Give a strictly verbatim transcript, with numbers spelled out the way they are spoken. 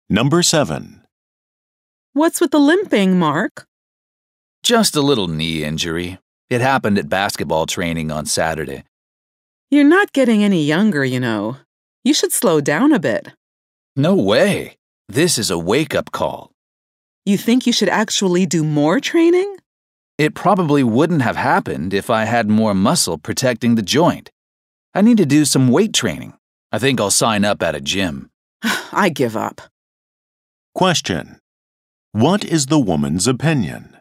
Number seven. What's with the limping, Mark? Just a little knee injury. It happened at basketball training on Saturday. You're not getting any younger, you know. You should slow down a bit. No way. This is a wake-up call. You think you should actually do more training? It probably wouldn't have happened if I had more muscle protecting the joint. I need to do some weight training. I think I'll sign up at a gym. I give up. Question. What is the woman's opinion?